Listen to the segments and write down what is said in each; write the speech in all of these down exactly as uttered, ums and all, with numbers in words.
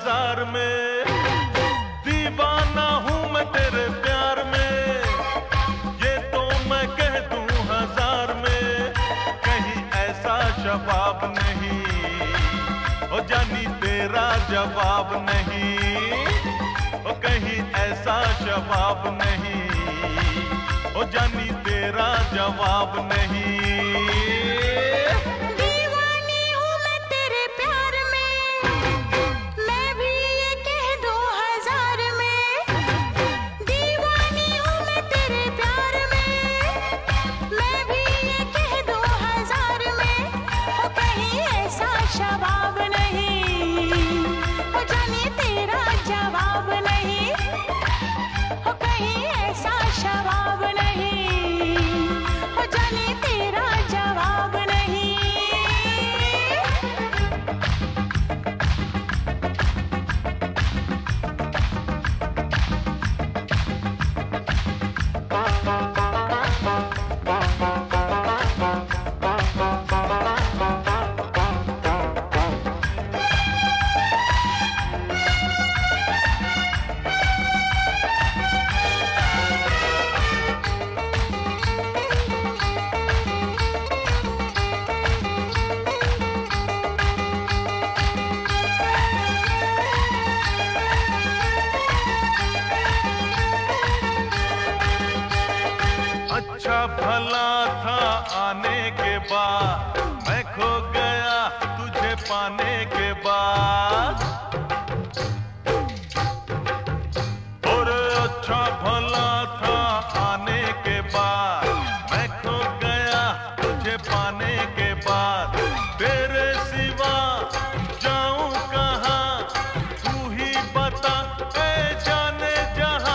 हजार में, दीवाना हूँ मैं तेरे प्यार में, ये तो मैं कह दूं हजार में। कहीं ऐसा जवाब नहीं, ओ जानी तेरा जवाब नहीं, ओ कहीं ऐसा जवाब नहीं, ओ जानी तेरा जवाब नहीं। अच्छा भला था आने के बाद, मैं खो गया तुझे पाने के बाद। और अच्छा भला था आने के बाद, मैं खो गया तुझे पाने के बाद। तेरे सिवा जाऊं कहाँ, तू ही बता ऐ जाने जहां।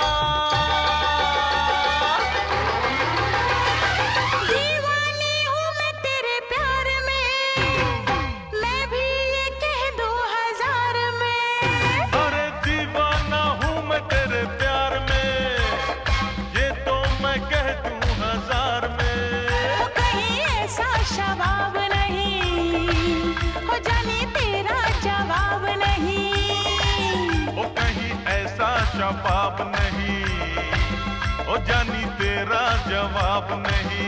जवाब नहीं, हो जानी तेरा जवाब नहीं, ओ कहीं ऐसा जवाब नहीं, ओ जानी तेरा जवाब नहीं।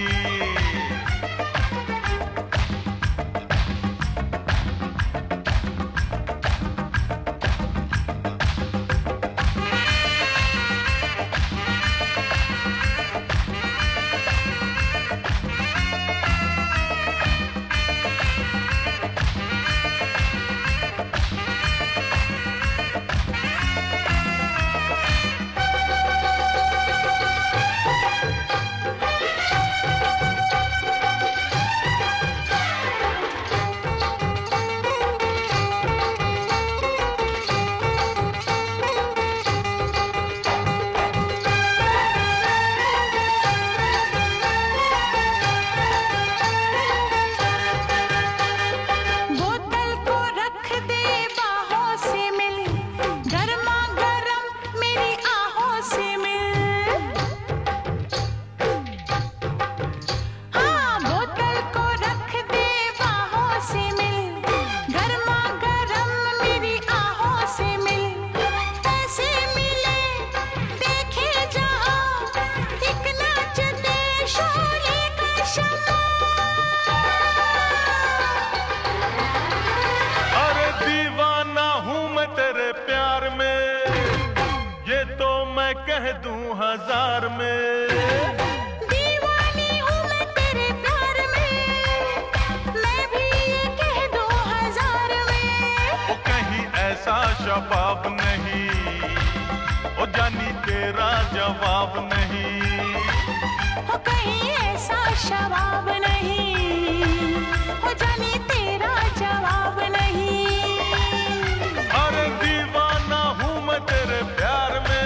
कह दूं हजार में, दीवानी हूँ मैं तेरे प्यार में, मैं भी ये कह दूं हजार में। ओ कहीं ऐसा जवाब नहीं, ओ जानी तेरा जवाब नहीं, ओ कहीं ऐसा जवाब नहीं, ओ जानी तेरा जवाब नहीं। अरे दीवाना हूँ मैं तेरे प्यार में,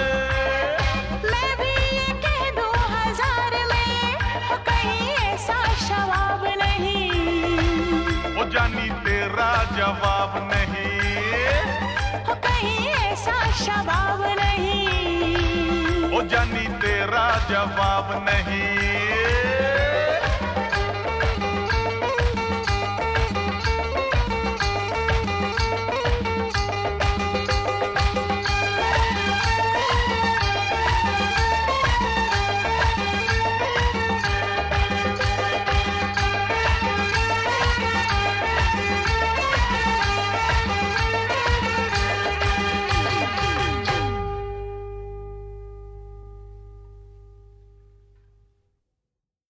जानी तेरा जवाब नहीं, हो कहीं ऐसा जवाब नहीं, ओ जानी तेरा जवाब नहीं।